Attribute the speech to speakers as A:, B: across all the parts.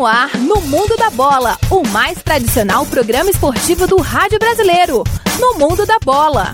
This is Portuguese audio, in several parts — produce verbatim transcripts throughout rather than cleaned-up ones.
A: no ar, no Mundo da Bola, o mais tradicional programa esportivo do rádio brasileiro. No Mundo da Bola.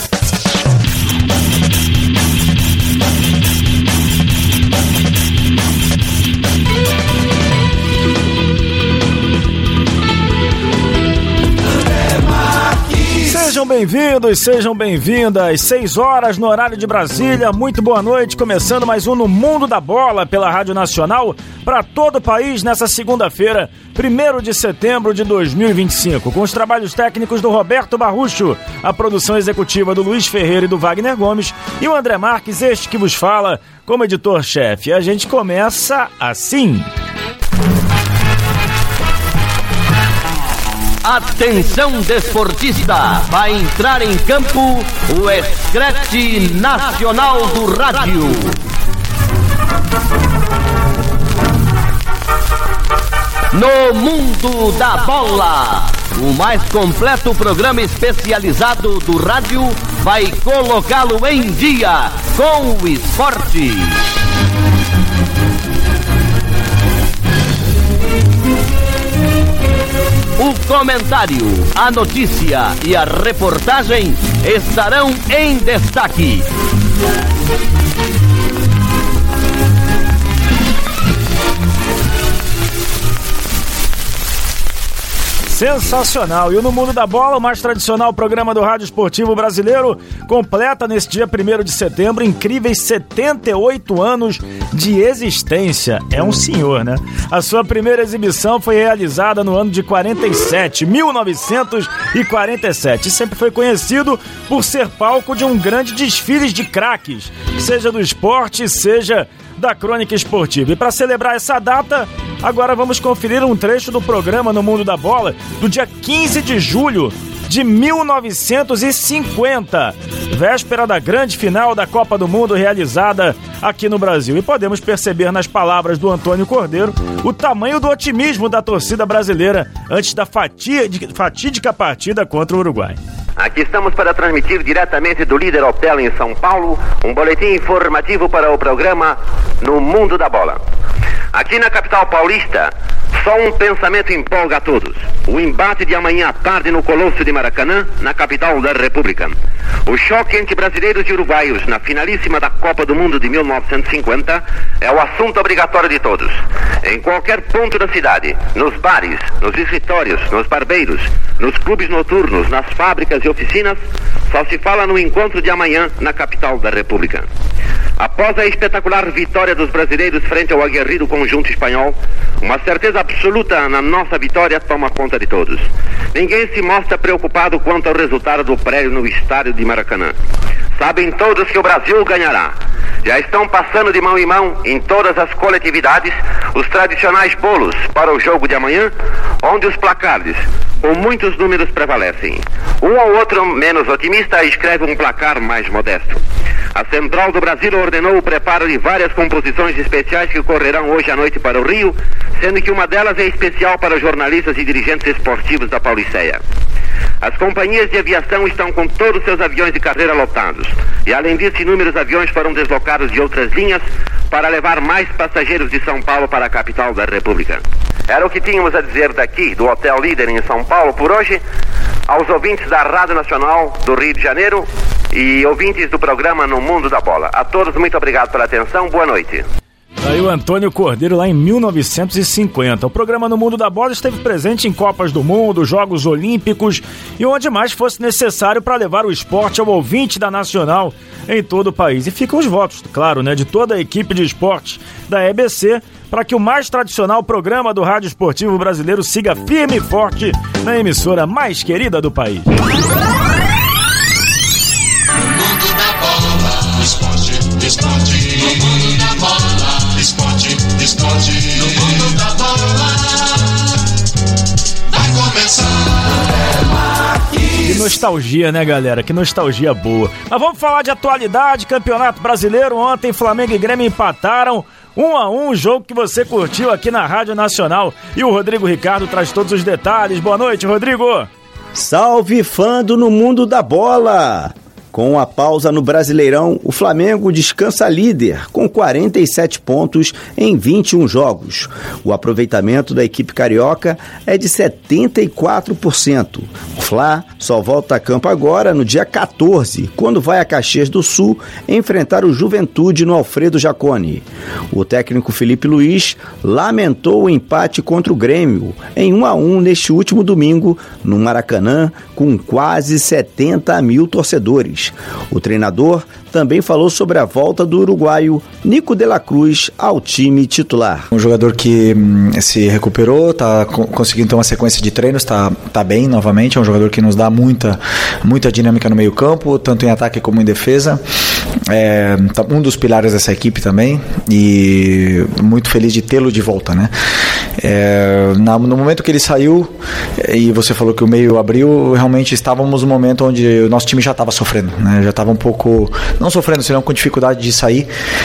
B: Sejam bem-vindos, sejam bem-vindas, seis horas no horário de Brasília, muito boa noite, começando mais um No Mundo da Bola pela Rádio Nacional para todo o país nessa segunda-feira, primeiro de setembro de dois mil e vinte e cinco, com os trabalhos técnicos do Roberto Barrucho, a produção executiva do Luiz Ferreira e do Wagner Gomes e o André Marques, este que vos fala como editor-chefe. A gente começa assim.
C: Atenção desportista, vai entrar em campo o Escrete Nacional do Rádio. No Mundo da Bola, o mais completo programa especializado do rádio vai colocá-lo em dia com o esporte. O comentário, a notícia e a reportagem estarão em destaque.
B: Sensacional! E o No Mundo da Bola, o mais tradicional programa do rádio esportivo brasileiro, completa neste dia primeiro de setembro incríveis setenta e oito anos de existência. É um senhor, né? A sua primeira exibição foi realizada no ano de quarenta e sete, mil novecentos e quarenta e sete. E sempre foi conhecido por ser palco de um grande desfile de craques, seja do esporte, seja da crônica esportiva. E para celebrar essa data, agora vamos conferir um trecho do programa No Mundo da Bola do dia quinze de julho de mil novecentos e cinquenta, véspera da grande final da Copa do Mundo realizada aqui no Brasil. E podemos perceber nas palavras do Antônio Cordeiro o tamanho do otimismo da torcida brasileira antes da fatídica partida contra o Uruguai.
D: Aqui estamos para transmitir diretamente do Líder Hotel em São Paulo um boletim informativo para o programa No Mundo da Bola. Aqui na capital paulista, só um pensamento empolga a todos. O embate de amanhã à tarde no Colosso de Maracanã, na capital da República. O choque entre brasileiros e uruguaios na finalíssima da Copa do Mundo de mil novecentos e cinquenta é o assunto obrigatório de todos. Em qualquer ponto da cidade, nos bares, nos escritórios, nos barbeiros, nos clubes noturnos, nas fábricas e oficinas, só se fala no encontro de amanhã na capital da República. Após a espetacular vitória dos brasileiros frente ao aguerrido conjunto espanhol, uma certeza absoluta na nossa vitória toma conta de todos. Ninguém se mostra preocupado quanto ao resultado do prédio no estádio de Maracanã. Sabem todos que o Brasil ganhará. Já estão passando de mão em mão, em todas as coletividades, os tradicionais bolos para o jogo de amanhã, onde os placares, com muitos números, prevalecem. Um ou outro menos otimista escreve um placar mais modesto. A Central do Brasil ordenou o preparo de várias composições especiais que correrão hoje à noite para o Rio, sendo que uma delas é especial para jornalistas e dirigentes esportivos da Pauliceia. As companhias de aviação estão com todos seus aviões de carreira lotados. E além disso, inúmeros aviões foram deslocados de outras linhas para levar mais passageiros de São Paulo para a capital da República. Era o que tínhamos a dizer daqui, do Hotel Líder em São Paulo, por hoje. Aos ouvintes da Rádio Nacional do Rio de Janeiro e ouvintes do programa No Mundo da Bola. A todos, muito obrigado pela atenção. Boa noite.
B: Aí o Antônio Cordeiro lá em mil novecentos e cinquenta. O programa No Mundo da Bola esteve presente em Copas do Mundo, Jogos Olímpicos e onde mais fosse necessário para levar o esporte ao ouvinte da Nacional em todo o país. E ficam os votos, claro, né, de toda a equipe de esportes da E B C para que o mais tradicional programa do rádio esportivo brasileiro siga firme e forte na emissora mais querida do país.
E: No Mundo da Bola, esporte, esporte, no Mundo da Bola, esporte, esporte, no Mundo da Bola, vai começar.
B: Que nostalgia, né, galera? Que nostalgia boa. Mas vamos falar de atualidade, Campeonato Brasileiro. Ontem Flamengo e Grêmio empataram um a um, jogo que você curtiu aqui na Rádio Nacional. E o Rodrigo Ricardo traz todos os detalhes. Boa noite, Rodrigo.
F: Salve, fã do No Mundo da Bola. Com a pausa no Brasileirão, o Flamengo descansa líder, com quarenta e sete pontos em vinte e um jogos. O aproveitamento da equipe carioca é de setenta e quatro por cento. O Fla só volta a campo agora no dia quatorze, quando vai a Caxias do Sul enfrentar o Juventude no Alfredo Jaconi. O técnico Felipe Luiz lamentou o empate contra o Grêmio em um a um neste último domingo no Maracanã, com quase setenta mil torcedores. O treinador também falou sobre a volta do uruguaio Nico de la Cruz ao time titular.
G: Um jogador que hum, se recuperou, tá conseguindo ter uma sequência de treinos, tá, tá bem novamente, é um jogador que nos dá muita, muita dinâmica no meio campo, tanto em ataque como em defesa. É tá um dos pilares dessa equipe também, e muito feliz de tê-lo de volta, né? É, na, no momento que ele saiu, e você falou que o meio abriu, realmente estávamos no momento onde o nosso time já estava sofrendo, né? Já estava um pouco, não sofrendo, senão com dificuldade de sair,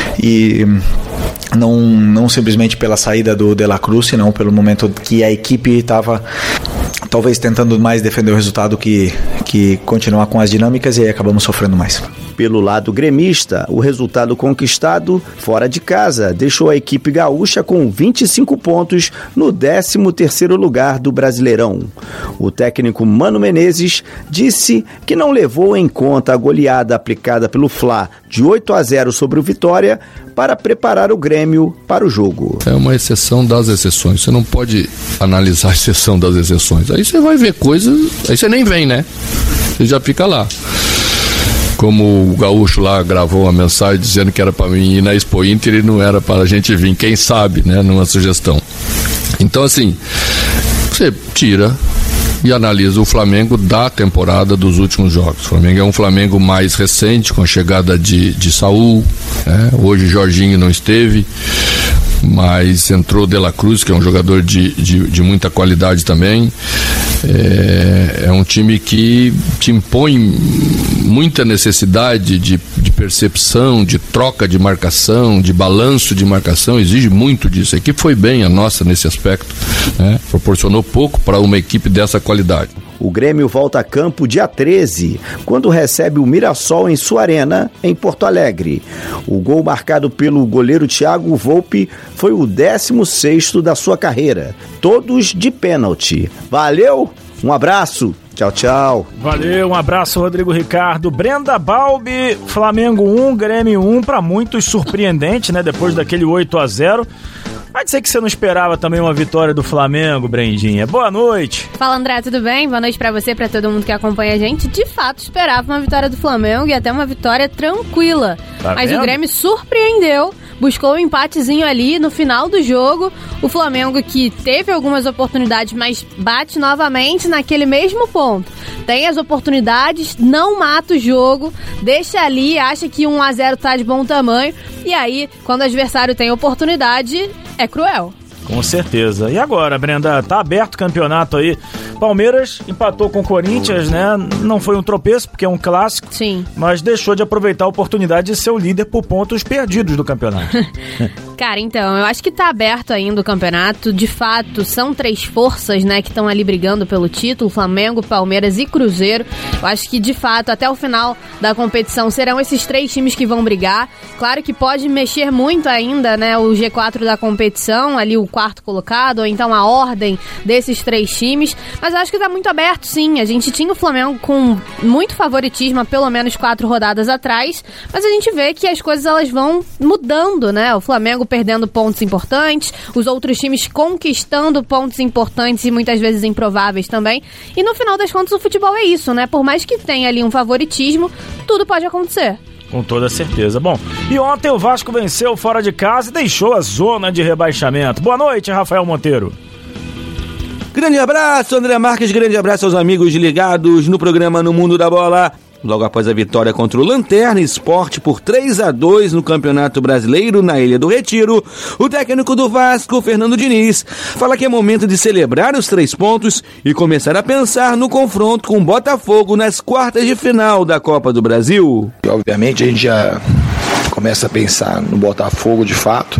G: e não, não simplesmente pela saída do De La Cruz, senão pelo momento que a equipe estava talvez tentando mais defender o resultado que, que continuar com as dinâmicas, e aí acabamos sofrendo mais.
F: Pelo lado gremista, o resultado conquistado fora de casa deixou a equipe gaúcha com vinte e cinco pontos no décimo terceiro lugar do Brasileirão. O técnico Mano Menezes disse que não levou em conta a goleada aplicada pelo Fla de oito a zero sobre o Vitória para preparar o Grêmio para o jogo.
H: É uma exceção das exceções, você não pode analisar a exceção das exceções. Aí você vai ver coisas, aí você nem vem, né? Você já fica lá. Como o Gaúcho lá gravou uma mensagem dizendo que era para mim ir na Expo Inter e não era para a gente vir, quem sabe, né, numa sugestão. Então, assim, você tira e analisa o Flamengo da temporada dos últimos jogos. O Flamengo é um Flamengo mais recente, com a chegada de, de Saúl, né? Hoje Jorginho não esteve, mas entrou De La Cruz, que é um jogador de, de, de muita qualidade também. É, é um time que te impõe muita necessidade de, de percepção, de troca de marcação, de balanço de marcação, exige muito disso. A equipe foi bem, a nossa, nesse aspecto, né? Proporcionou pouco para uma equipe dessa qualidade.
F: O Grêmio volta a campo dia treze, quando recebe o Mirassol em sua arena, em Porto Alegre. O gol marcado pelo goleiro Thiago Volpi foi o décimo sexto da sua carreira, todos de pênalti. Valeu, um abraço, tchau, tchau.
B: Valeu, um abraço, Rodrigo Ricardo. Brenda Balbi, Flamengo um, Grêmio um, para muitos surpreendente, né, depois daquele oito a zero. Vai dizer que você não esperava também uma vitória do Flamengo, Brendinha. Boa noite.
I: Fala, André, tudo bem? Boa noite pra você, pra todo mundo que acompanha a gente. De fato, esperava uma vitória do Flamengo e até uma vitória tranquila. Tá Mas vendo? O Grêmio surpreendeu, buscou um empatezinho ali no final do jogo. O Flamengo, que teve algumas oportunidades, mas bate novamente naquele mesmo ponto. Tem as oportunidades, não mata o jogo, deixa ali, acha que um a zero tá de bom tamanho. E aí, quando o adversário tem oportunidade, é cruel.
B: Com certeza. E agora, Brenda, tá aberto o campeonato aí. Palmeiras empatou com o Corinthians, né? Não foi um tropeço, porque é um clássico.
I: Sim.
B: Mas deixou de aproveitar a oportunidade de ser o líder por pontos perdidos do campeonato.
I: Cara, então, eu acho que tá aberto ainda o campeonato. De fato, são três forças, né, que estão ali brigando pelo título: Flamengo, Palmeiras e Cruzeiro. Eu acho que, de fato, até o final da competição serão esses três times que vão brigar. Claro que pode mexer muito ainda, né, o G quatro da competição, ali o quarto colocado, ou então a ordem desses três times. Mas eu acho que tá muito aberto, sim. A gente tinha o Flamengo com muito favoritismo há pelo menos quatro rodadas atrás, mas a gente vê que as coisas elas vão mudando, né? O Flamengo perdendo pontos importantes, os outros times conquistando pontos importantes e muitas vezes improváveis também. E no final das contas o futebol é isso, né? Por mais que tenha ali um favoritismo, tudo pode acontecer.
B: Com toda certeza. Bom, e ontem o Vasco venceu fora de casa e deixou a zona de rebaixamento. Boa noite, Rafael Monteiro.
J: Grande abraço, André Marques, grande abraço aos amigos ligados no programa No Mundo da Bola. Logo após a vitória contra o Lanterna Sport por três a dois no Campeonato Brasileiro na Ilha do Retiro, o técnico do Vasco, Fernando Diniz, fala que é momento de celebrar os três pontos e começar a pensar no confronto com o Botafogo nas quartas de final da Copa do Brasil.
K: E, obviamente a gente já começa a pensar no Botafogo de fato.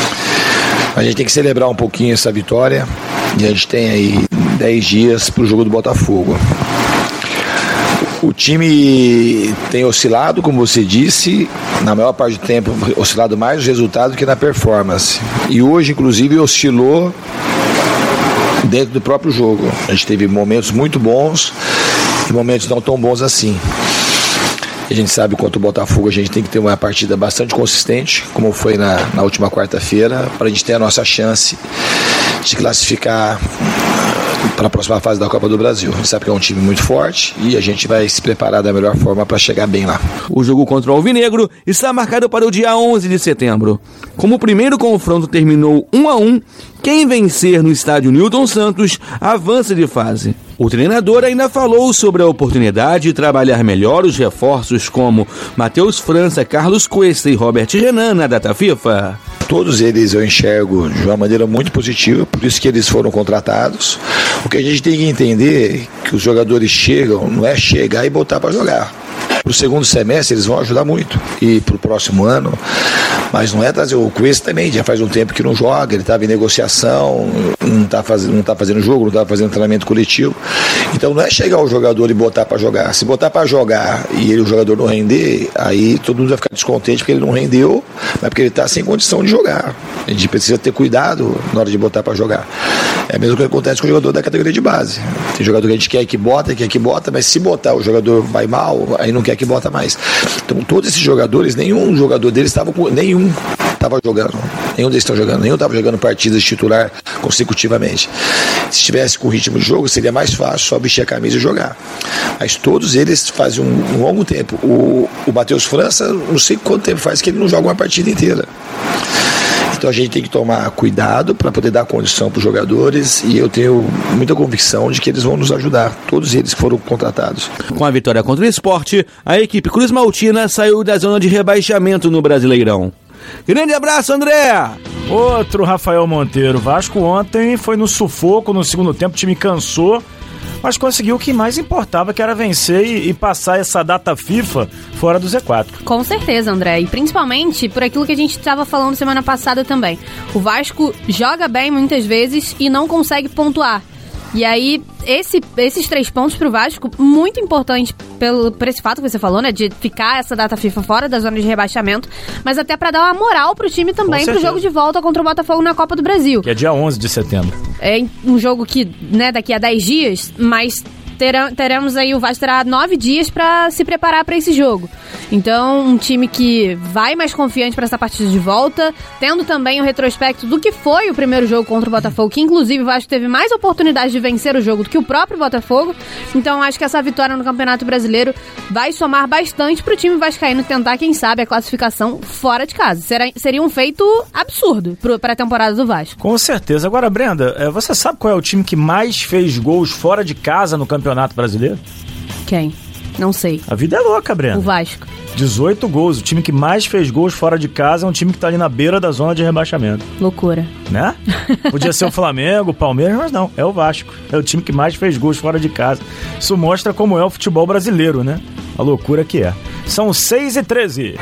K: A gente tem que celebrar um pouquinho essa vitória e a gente tem aí dez dias para o jogo do Botafogo. O time tem oscilado, como você disse, na maior parte do tempo, oscilado mais no resultado que na performance. E hoje, inclusive, oscilou dentro do próprio jogo. A gente teve momentos muito bons e momentos não tão bons assim. A gente sabe quanto o Botafogo a gente tem que ter uma partida bastante consistente, como foi na, na última quarta-feira, para a gente ter a nossa chance de classificar para a próxima fase da Copa do Brasil. A gente sabe que é um time muito forte e a gente vai se preparar da melhor forma para chegar bem lá.
J: O jogo contra o Alvinegro está marcado para o dia onze de setembro. Como o primeiro confronto terminou um a um, quem vencer no estádio Newton Santos avança de fase. O treinador ainda falou sobre a oportunidade de trabalhar melhor os reforços como Matheus França, Carlos Cuesta e Robert Renan na data FIFA.
K: Todos eles eu enxergo de uma maneira muito positiva, por isso que eles foram contratados. O que a gente tem que entender é que os jogadores chegam, não é chegar e botar para jogar. Para o segundo semestre eles vão ajudar muito. E para o próximo ano, mas não é trazer o Cuesta também, já faz um tempo que não joga, ele estava em negociação, não está fazendo, não tá fazendo jogo, não está fazendo treinamento coletivo. Então não é chegar o jogador e botar para jogar. Se botar para jogar e ele, o jogador não render, aí todo mundo vai ficar descontente porque ele não rendeu, mas porque ele está sem condição de jogar. A gente precisa ter cuidado na hora de botar para jogar. É a mesma coisa que acontece com o jogador da categoria de base. Tem jogador que a gente quer que bota, quer que bota, mas se botar o jogador vai mal, aí não quer que bota mais. Então todos esses jogadores, nenhum jogador deles estava com nenhum estava jogando, nenhum deles estava jogando, nenhum estava jogando partidas de titular consecutivamente. Se estivesse com ritmo de jogo, seria mais fácil só vestir a camisa e jogar. Mas todos eles fazem um, um longo tempo. O, o Matheus França, não sei quanto tempo faz que ele não joga uma partida inteira. Então a gente tem que tomar cuidado para poder dar condição para os jogadores e eu tenho muita convicção de que eles vão nos ajudar, todos eles que foram contratados.
J: Com a vitória contra o Sport, a equipe Cruz Maltina saiu da zona de rebaixamento no Brasileirão. Grande abraço, André!
B: Outro Rafael Monteiro. Vasco ontem foi no sufoco no segundo tempo, o time cansou, mas conseguiu o que mais importava, que era vencer e, e passar essa data FIFA fora do Z quatro.
I: Com certeza, André, e principalmente por aquilo que a gente estava falando semana passada também. O Vasco joga bem muitas vezes e não consegue pontuar. E aí, esse, esses três pontos pro Vasco, muito importante pelo, por esse fato que você falou, né? De ficar essa data FIFA fora da zona de rebaixamento, mas até pra dar uma moral pro time também, pro jogo de volta contra o Botafogo na Copa do Brasil.
B: Que é dia onze de setembro.
I: É um jogo que, né, daqui a dez dias, mas terão, teremos aí, o Vasco terá nove dias pra se preparar pra esse jogo. Então, um time que vai mais confiante para essa partida de volta, tendo também o retrospecto do que foi o primeiro jogo contra o Botafogo, que inclusive o Vasco teve mais oportunidade de vencer o jogo do que o próprio Botafogo. Então, acho que essa vitória no Campeonato Brasileiro vai somar bastante pro time vascaíno tentar, quem sabe, a classificação fora de casa. Será, seria um feito absurdo para a temporada do Vasco.
B: Com certeza. Agora, Brenda, você sabe qual é o time que mais fez gols fora de casa no Campeonato Brasileiro?
I: Quem? Não sei.
B: A vida é louca, Brenda.
I: O Vasco.
B: dezoito gols. O time que mais fez gols fora de casa é um time que tá ali na beira da zona de rebaixamento.
I: Loucura.
B: Né? Podia ser o Flamengo, o Palmeiras, mas não. É o Vasco. É o time que mais fez gols fora de casa. Isso mostra como é o futebol brasileiro, né? A loucura que é. São seis e treze.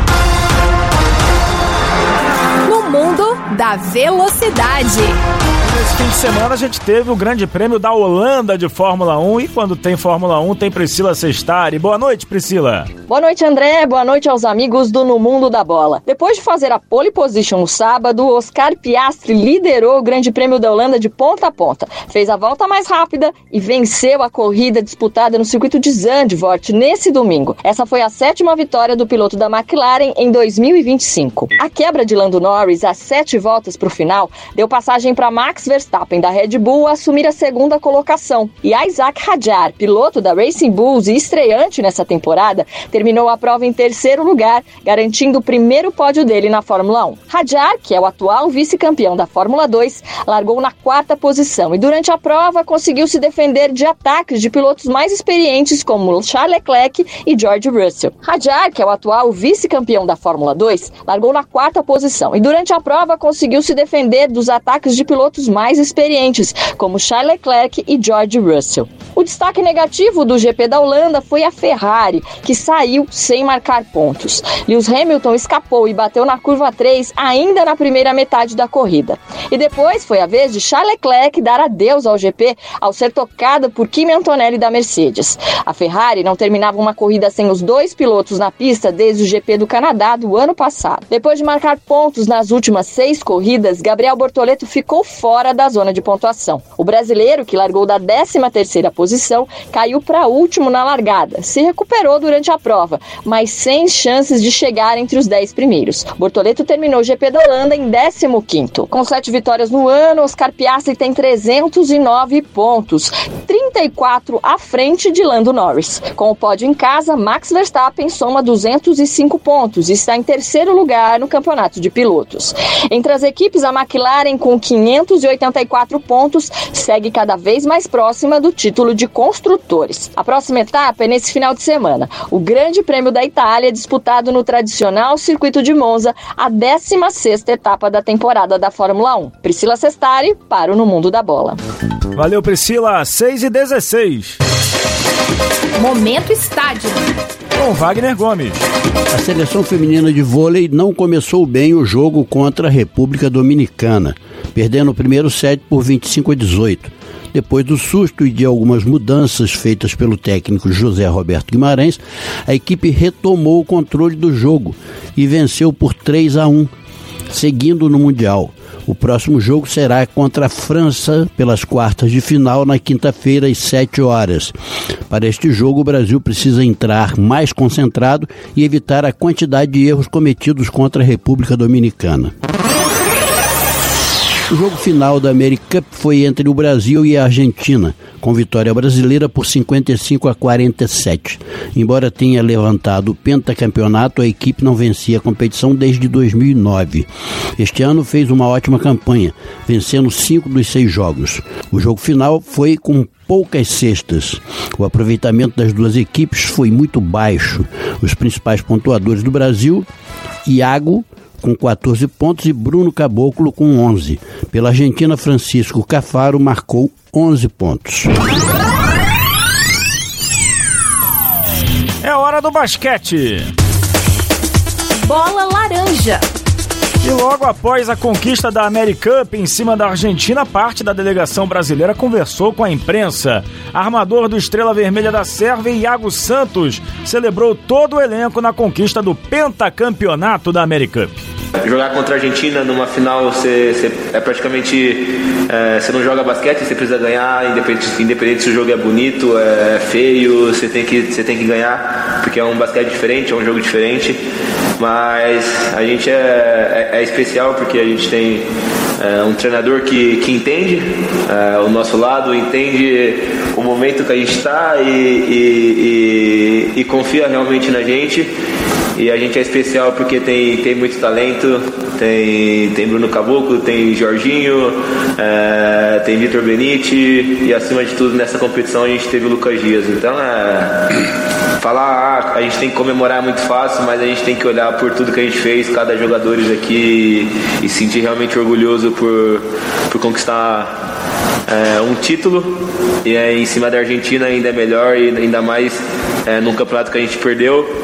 A: No mundo da velocidade.
B: Nesse fim de semana a gente teve o Grande Prêmio da Holanda de Fórmula um e quando tem Fórmula um tem Priscila Sestari. Boa noite, Priscila.
L: Boa noite, André. Boa noite aos amigos do No Mundo da Bola. Depois de fazer a pole position no sábado, Oscar Piastri liderou o Grande Prêmio da Holanda de ponta a ponta. Fez a volta mais rápida e venceu a corrida disputada no circuito de Zandvoort nesse domingo. Essa foi a sétima vitória do piloto da McLaren em dois mil e vinte e cinco. A quebra de Lando Norris às sete voltas para o final deu passagem para Max Verstappen da Red Bull assumir a segunda colocação. E Isaac Hadjar, piloto da Racing Bulls e estreante nessa temporada, terminou a prova em terceiro lugar, garantindo o primeiro pódio dele na Fórmula um. Hadjar, que é o atual vice-campeão da Fórmula dois, largou na quarta posição e durante a prova conseguiu se defender de ataques de pilotos mais experientes como Charles Leclerc e George Russell. Hadjar, que é o atual vice-campeão da Fórmula dois, largou na quarta posição e durante a prova conseguiu se defender dos ataques de pilotos mais experientes como Charles Leclerc e George Russell. O destaque negativo do G P da Holanda foi a Ferrari, que saiu sem marcar pontos. Lewis Hamilton escapou e bateu na curva três ainda na primeira metade da corrida. E depois foi a vez de Charles Leclerc dar adeus ao G P ao ser tocado por Kimi Antonelli da Mercedes. A Ferrari não terminava uma corrida sem os dois pilotos na pista desde o G P do Canadá do ano passado. Depois de marcar pontos nas últimas seis corridas, Gabriel Bortoleto ficou fora da zona de pontuação. O brasileiro, que largou da décima terceira posição, caiu para último na largada. Se recuperou durante a prova, mas sem chances de chegar entre os dez primeiros. Bortoleto terminou o G P da Holanda em décimo quinto. Com sete vitórias no ano, Oscar Piastri tem trezentos e nove pontos, trinta e quatro à frente de Lando Norris. Com o pódio em casa, Max Verstappen soma duzentos e cinco pontos e está em terceiro lugar no campeonato de pilotos. Entre as equipes, a McLaren, com quinhentos e oitenta e quatro pontos, segue cada vez mais próxima do título de construtores. A próxima etapa é nesse final de semana. O Grande Prêmio da Itália, disputado no tradicional circuito de Monza, a décima sexta etapa da temporada da Fórmula um. Priscila Sestari, para o No Mundo da Bola.
B: Valeu, Priscila. seis e dezesseis.
A: Momento Estádio.
B: Com Wagner Gomes.
M: A seleção feminina de vôlei não começou bem o jogo contra a República Dominicana, perdendo o primeiro set por vinte e cinco a dezoito. Depois do susto e de algumas mudanças feitas pelo técnico José Roberto Guimarães, a equipe retomou o controle do jogo e venceu por três a um, seguindo no Mundial. O próximo jogo será contra a França pelas quartas de final na quinta-feira às sete horas. Para este jogo, o Brasil precisa entrar mais concentrado e evitar a quantidade de erros cometidos contra a República Dominicana. O jogo final da America Cup foi entre o Brasil e a Argentina, com vitória brasileira por cinquenta e cinco a quarenta e sete. Embora tenha levantado o pentacampeonato, a equipe não vencia a competição desde dois mil e nove. Este ano fez uma ótima campanha, vencendo cinco dos seis jogos. O jogo final foi com poucas cestas. O aproveitamento das duas equipes foi muito baixo. Os principais pontuadores do Brasil, Iago, com quatorze pontos, e Bruno Caboclo com onze. Pela Argentina, Francisco Cafaro marcou onze pontos.
B: É hora do basquete.
A: Bola laranja.
B: E logo após a conquista da America Cup em cima da Argentina, parte da delegação brasileira conversou com a imprensa. Armador do Estrela Vermelha da Sérvia, Iago Santos, celebrou todo o elenco na conquista do pentacampeonato da America Cup.
N: Jogar contra a Argentina numa final, você, você é praticamente, é, você não joga basquete, você precisa ganhar, independente, independente se o jogo é bonito, é feio, você tem que, você tem que ganhar, porque é um basquete diferente, é um jogo diferente. Mas a gente é, é, é especial porque a gente tem é, um treinador que, que entende é, o nosso lado, entende o momento que a gente está e, e, e, e confia realmente na gente. E a gente é especial porque tem, tem muito talento, tem, tem Bruno Caboclo, tem Jorginho, é, tem Vitor Benite e acima de tudo nessa competição a gente teve o Lucas Dias. Então é, falar, ah, a gente tem que comemorar muito fácil, mas a gente tem que olhar por tudo que a gente fez, cada jogador aqui, e, e sentir realmente orgulhoso por, por conquistar é, um título. E é, em cima da Argentina ainda é melhor, e ainda mais é, num campeonato que a gente perdeu.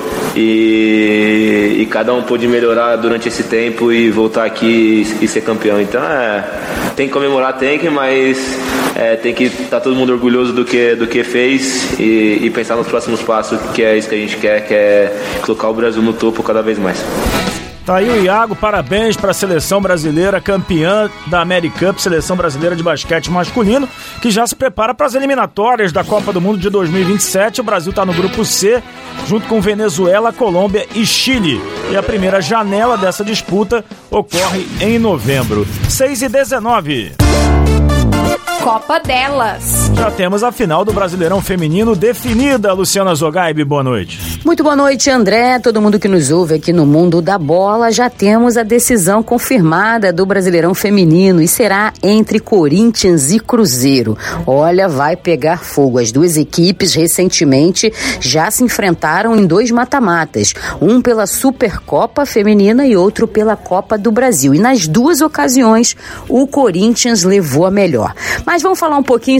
N: E, e cada um pôde melhorar durante esse tempo e voltar aqui e, e ser campeão. Então é, tem que comemorar, tem que, mas é, tem que estar tá todo mundo orgulhoso do que, do que fez e, e pensar nos próximos passos, que é isso que a gente quer, que é colocar o Brasil no topo cada vez mais.
B: Tá aí o Iago, parabéns para a seleção brasileira, campeã da America Cup, seleção brasileira de basquete masculino, que já se prepara para as eliminatórias da Copa do Mundo de dois mil e vinte e sete. O Brasil está no grupo C, junto com Venezuela, Colômbia e Chile. E a primeira janela dessa disputa ocorre em novembro. seis e dezenove.
A: Copa delas.
B: Já temos a final do Brasileirão Feminino definida. Luciana Zogaib, boa noite.
O: Muito boa noite, André. Todo mundo que nos ouve aqui no Mundo da Bola. Já temos a decisão confirmada do Brasileirão Feminino e será entre Corinthians e Cruzeiro. Olha, vai pegar fogo. As duas equipes recentemente já se enfrentaram em dois mata-matas. Um pela Supercopa Feminina e outro pela Copa do Brasil. E nas duas ocasiões, o Corinthians levou a melhor. Mas vamos falar um pouquinho sobre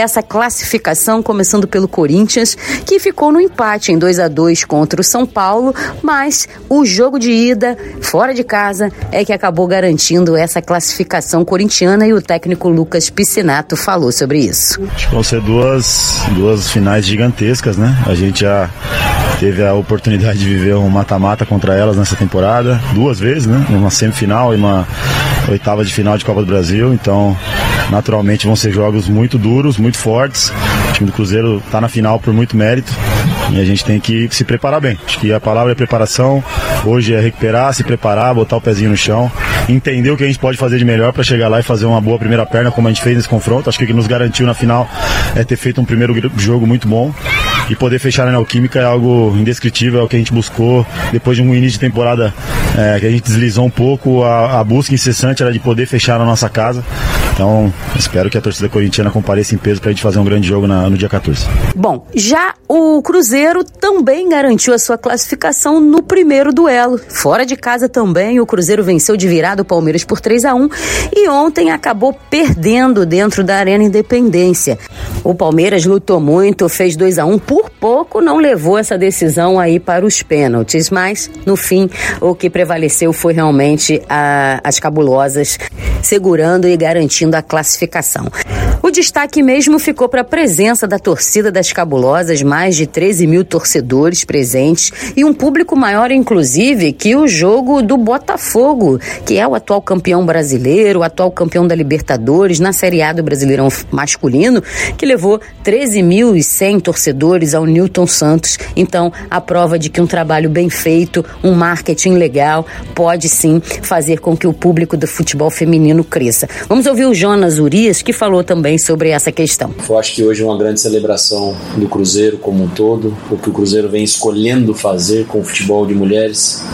O: essa classificação, começando pelo Corinthians, que ficou no empate em dois a dois contra o São Paulo, mas o jogo de ida, fora de casa, é que acabou garantindo essa classificação corintiana, e o técnico Lucas Piscinato falou sobre isso.
P: Acho que vão ser duas, duas finais gigantescas, né? A gente já teve a oportunidade de viver um mata-mata contra elas nessa temporada, duas vezes, né? Uma semifinal e uma oitava de final de Copa do Brasil, então naturalmente vão ser jogos muito duros, muito fortes. O time do Cruzeiro está na final por muito mérito e a gente tem que se preparar bem. Acho que a palavra é preparação, hoje é recuperar, se preparar, botar o pezinho no chão, entender o que a gente pode fazer de melhor para chegar lá e fazer uma boa primeira perna, como a gente fez nesse confronto. Acho que o que nos garantiu na final é ter feito um primeiro jogo muito bom, e poder fechar na Neoquímica é algo indescritível, é o que a gente buscou depois de um início de temporada é, que a gente deslizou um pouco. A, a busca incessante era de poder fechar na nossa casa, então espero que a torcida corintiana compareça em peso para a gente fazer um grande jogo na, no dia quatorze.
O: Bom, já o Cruzeiro também garantiu a sua classificação no primeiro duelo. Fora de casa também, o Cruzeiro venceu de virada o Palmeiras por três a um e ontem acabou perdendo dentro da Arena Independência. O Palmeiras lutou muito, fez dois a um, por pouco não levou essa decisão aí para os pênaltis, mas no fim o que prevaleceu foi realmente a, as cabulosas segurando e garantindo a classificação. O destaque mesmo ficou para a presença da torcida das cabulosas, mais de treze mil torcedores presentes e um público maior, inclusive, que o jogo do Botafogo, que é o atual campeão brasileiro, o atual campeão da Libertadores, na Série A do Brasileirão masculino, que levou treze mil e cem torcedores ao Newton Santos. Então, a prova de que um trabalho bem feito, um marketing legal, pode sim fazer com que o público do futebol feminino cresça. Vamos ouvir o Jonas Urias, que falou também sobre essa questão.
Q: Eu acho que hoje é uma grande celebração do Cruzeiro como um todo, o que o Cruzeiro vem escolhendo fazer com o futebol de mulheres,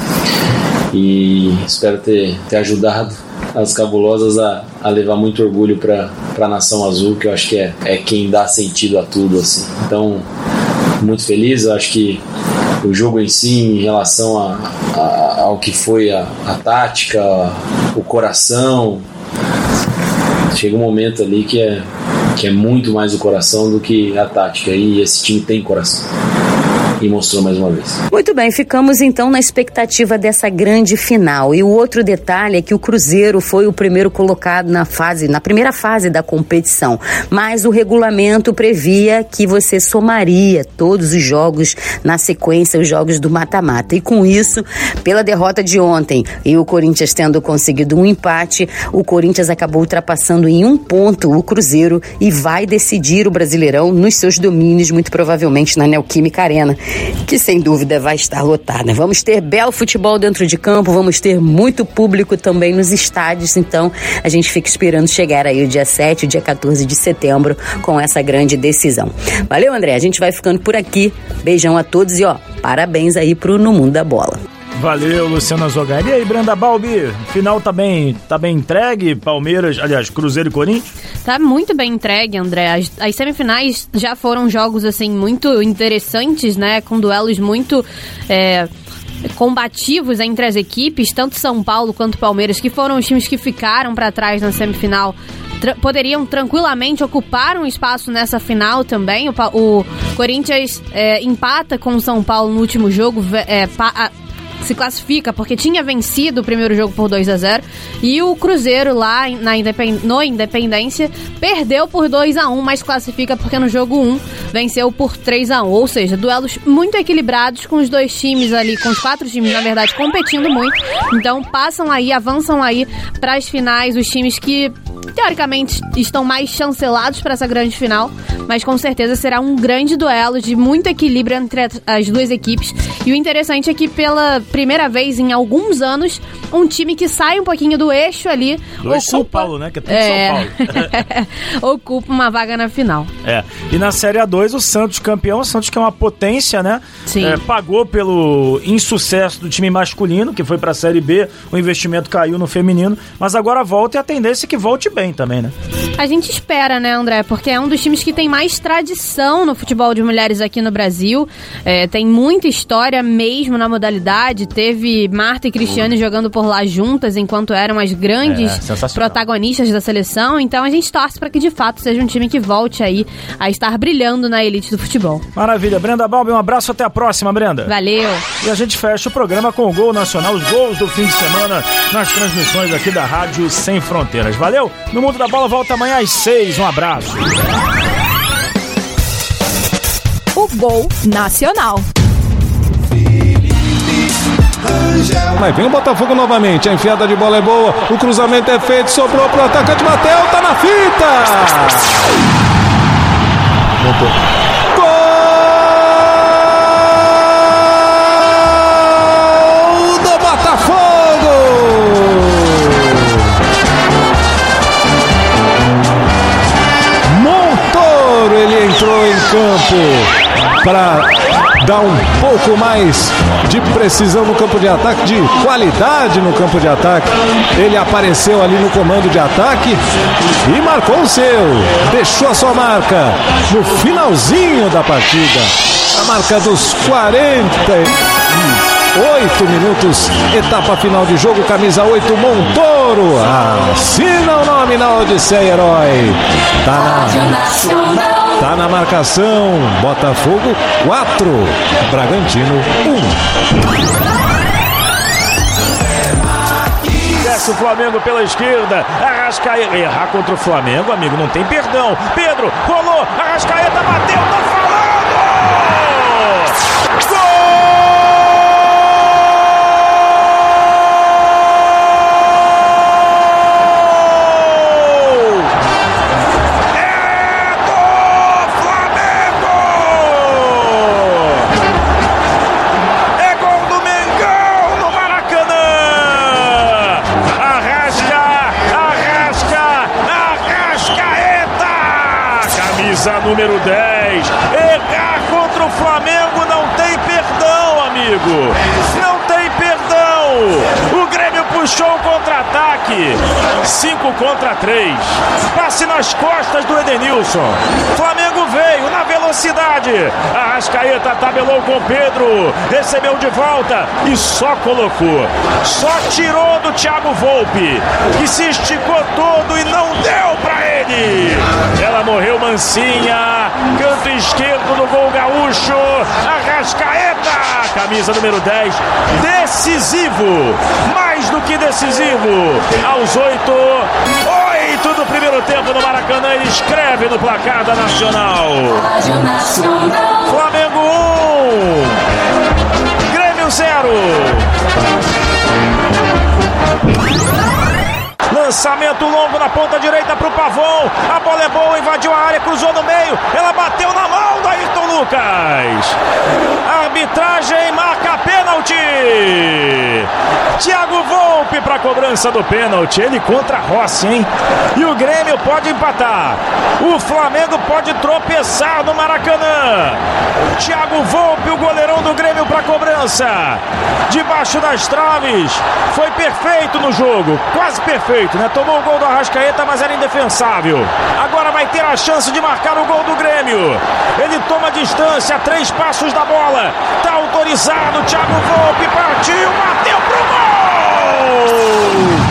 Q: e espero ter, ter ajudado as cabulosas a, a levar muito orgulho para a Nação Azul, que eu acho que é, é quem dá sentido a tudo, assim. Então, muito feliz. Eu acho que o jogo em si, em relação a, a, ao que foi a, a tática, o coração, chega um momento ali que é, que é muito mais o coração do que a tática, e esse time tem coração. E mostrou mais uma vez.
O: Muito bem, ficamos então na expectativa dessa grande final. E o outro detalhe é que o Cruzeiro foi o primeiro colocado na fase, na primeira fase da competição. Mas o regulamento previa que você somaria todos os jogos na sequência, os jogos do mata-mata. E com isso, pela derrota de ontem e o Corinthians tendo conseguido um empate, o Corinthians acabou ultrapassando em um ponto o Cruzeiro e vai decidir o Brasileirão nos seus domínios, muito provavelmente na Neoquímica Arena, que sem dúvida vai estar lotada. Vamos ter belo futebol dentro de campo, vamos ter muito público também nos estádios, então a gente fica esperando chegar aí o dia sete, o dia quatorze de setembro com essa grande decisão. Valeu, André, a gente vai ficando por aqui. Beijão a todos e ó, parabéns aí pro No Mundo da Bola.
B: Valeu, Luciana Zogari. E aí, Brenda Balbi, final tá bem, tá bem entregue? Palmeiras, aliás, Cruzeiro e Corinthians?
I: Tá muito bem entregue, André. As, as semifinais já foram jogos, assim, muito interessantes, né? Com duelos muito é, combativos entre as equipes, tanto São Paulo quanto Palmeiras, que foram os times que ficaram para trás na semifinal, tra- poderiam tranquilamente ocupar um espaço nessa final também. O, o Corinthians é, empata com o São Paulo no último jogo, é, pa- a, se classifica porque tinha vencido o primeiro jogo por dois a zero, e o Cruzeiro lá na Independ... no Independência perdeu por dois a um, mas classifica porque no jogo um venceu por três a um, ou seja, duelos muito equilibrados, com os dois times ali, com os quatro times na verdade competindo muito, então passam aí, avançam aí para as finais os times que teoricamente estão mais chancelados para essa grande final, mas com certeza será um grande duelo de muito equilíbrio entre as duas equipes. E o interessante é que pela primeira vez em alguns anos, um time que sai um pouquinho do eixo ali
B: do ocupa, São Paulo, né? Que é tudo é, São
I: Paulo. Ocupa uma vaga na final.
B: É. E na Série A dois, o Santos campeão, o Santos que é uma potência, né?
I: Sim.
B: É, pagou pelo insucesso do time masculino, que foi pra Série B, o investimento caiu no feminino, mas agora volta e a tendência é que volte bem. bem também, né?
I: A gente espera, né, André? Porque é um dos times que tem mais tradição no futebol de mulheres aqui no Brasil. É, tem muita história mesmo na modalidade. Teve Marta e Cristiane jogando por lá juntas enquanto eram as grandes
B: é,
I: protagonistas da seleção. Então a gente torce para que de fato seja um time que volte aí a estar brilhando na elite do futebol.
B: Maravilha. Brenda Balbi, um abraço, até a próxima, Brenda.
I: Valeu.
B: E a gente fecha o programa com o Gol Nacional, os gols do fim de semana nas transmissões aqui da Rádio Sem Fronteiras. Valeu? No Mundo da Bola volta amanhã às seis. Um abraço.
A: O Gol Nacional.
R: Vai vir o Botafogo novamente, a enfiada de bola é boa, o cruzamento é feito, sobrou pro atacante, bateu, tá na fita! Voltou. Gol do Botafogo! Montoro, ele entrou em campo para dar um pouco mais de precisão no campo de ataque, de qualidade no campo de ataque. Ele apareceu ali no comando de ataque e marcou o seu, deixou a sua marca no finalzinho da partida, a marca dos quarenta e oito minutos, etapa final de jogo, camisa oito, Montoro, assina o nome na Odisseia Herói, tá na... Tá na marcação, Botafogo quatro, Bragantino um.
B: Desce o Flamengo pela esquerda, Arrascaeta, errar contra o Flamengo, amigo, não tem perdão. Pedro, rolou, Arrascaeta bateu, tô falando! Gol! Número dez, errar contra o Flamengo não tem perdão, amigo, não tem perdão. O Grêmio puxou o contra-ataque, cinco contra três, passe nas costas do Edenilson, Flamengo veio na velocidade, Arrascaeta tabelou com Pedro, recebeu de volta e só colocou, só tirou do Thiago Volpi, que se esticou todo e não deu pra ele. Ela morreu mansinha, canto esquerdo do gol gaúcho, Arrascaeta, camisa número dez, decisivo, mais do que decisivo, aos oito, oito do primeiro tempo no Maracanã, ele escreve no placar da Nacional. Flamengo um, Grêmio zero. Lançamento longo na ponta direita pro Pavão, a bola é boa, invadiu a área, cruzou no meio, ela bateu na mão do Ayrton Lucas. A arbitragem marca pênalti. Thiago Volpi para cobrança do pênalti, ele contra Rossi, hein? E o Grêmio pode empatar, o Flamengo pode tropeçar no Maracanã. Thiago Volpi, o goleirão do Grêmio para cobrança, debaixo das traves, foi perfeito no jogo, quase perfeito, né? Tomou o gol do Arrascaeta, mas era indefensável. Agora vai ter a chance de marcar o gol do Grêmio. Ele toma distância, três passos da bola. Tá autorizado, Thiago Volpi partiu, bateu pro gol!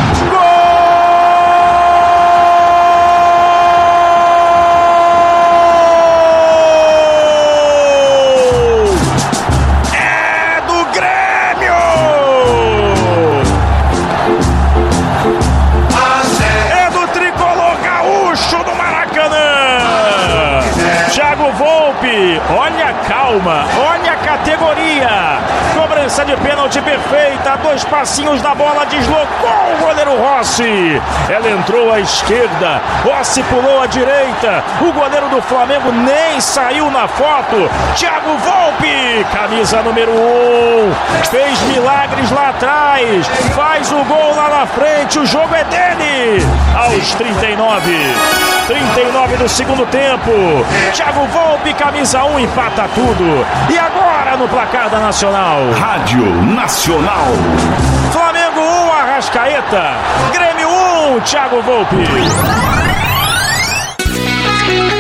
B: Olha a calma, olha a categoria. Cobrança de pênalti perfeita, dois passinhos da bola, deslocou o goleiro Rossi. Ela entrou à esquerda, Rossi pulou à direita. O goleiro do Flamengo nem saiu na foto. Thiago Volpi, camisa número um, fez milagres lá atrás, faz o gol lá na frente. O jogo é dele. Aos trinta e nove, trinta e nove do segundo tempo, Thiago Volpi, camisa um, empata tudo. E agora no placar da Nacional,
E: Rádio Nacional,
B: Flamengo um, Arrascaeta. Grêmio um, Thiago Volpe.